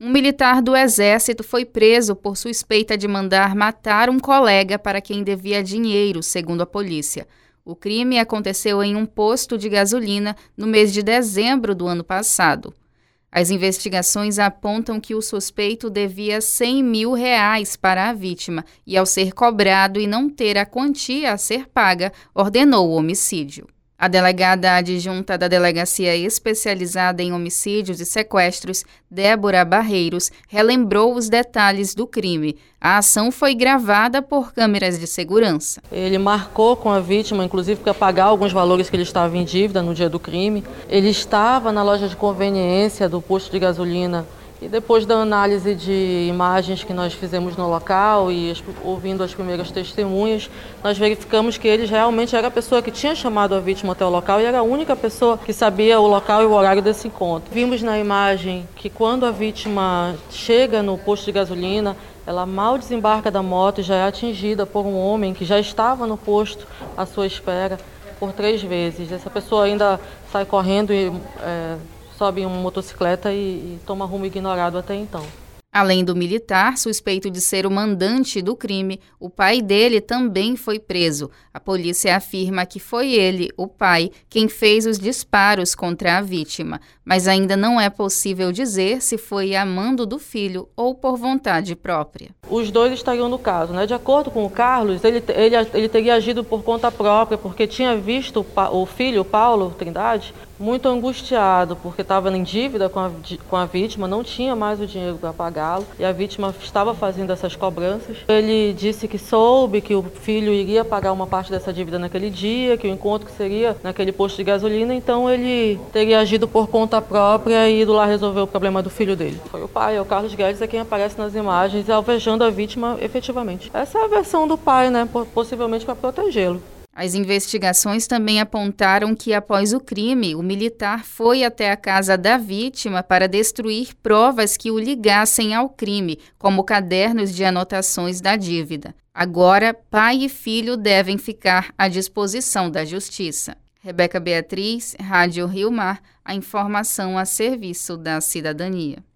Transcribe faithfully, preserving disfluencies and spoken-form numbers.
Um militar do Exército foi preso por suspeita de mandar matar um colega para quem devia dinheiro, segundo a polícia. O crime aconteceu em um posto de gasolina no mês de dezembro do ano passado. As investigações apontam que o suspeito devia cem mil reais para a vítima e, ao ser cobrado e não ter a quantia a ser paga, ordenou o homicídio. A delegada adjunta da Delegacia Especializada em Homicídios e Sequestros, Débora Barreiros, relembrou os detalhes do crime. A ação foi gravada por câmeras de segurança. Ele marcou com a vítima, inclusive, para pagar alguns valores que ele estava em dívida no dia do crime. Ele estava na loja de conveniência do posto de gasolina. E depois da análise de imagens que nós fizemos no local e ouvindo as primeiras testemunhas, nós verificamos que ele realmente era a pessoa que tinha chamado a vítima até o local e era a única pessoa que sabia o local e o horário desse encontro. Vimos na imagem que quando a vítima chega no posto de gasolina, ela mal desembarca da moto e já é atingida por um homem que já estava no posto à sua espera por três vezes. Essa pessoa ainda sai correndo e... É, sobe em uma motocicleta e, e toma rumo ignorado até então. Além do militar, suspeito de ser o mandante do crime, o pai dele também foi preso. A polícia afirma que foi ele, o pai, quem fez os disparos contra a vítima, mas ainda não é possível dizer se foi a mando do filho ou por vontade própria. Os dois estariam no caso, né? De acordo com o Carlos, ele, ele, ele teria agido por conta própria, porque tinha visto o filho, Paulo Trindade, muito angustiado, porque estava em dívida com a, com a vítima, não tinha mais o dinheiro para pagá-lo, e a vítima estava fazendo essas cobranças. Ele disse que soube que o filho iria pagar uma parte dessa dívida naquele dia, que o encontro seria naquele posto de gasolina, então ele teria agido por conta própria e ido lá resolver o problema do filho dele. Foi o pai, o Carlos Guedes, é quem aparece nas imagens, alvejando a vítima efetivamente. Essa é a versão do pai, né? Possivelmente para protegê-lo. As investigações também apontaram que, após o crime, o militar foi até a casa da vítima para destruir provas que o ligassem ao crime, como cadernos de anotações da dívida. Agora, pai e filho devem ficar à disposição da Justiça. Rebeca Beatriz, Rádio Rio Mar, a informação a serviço da cidadania.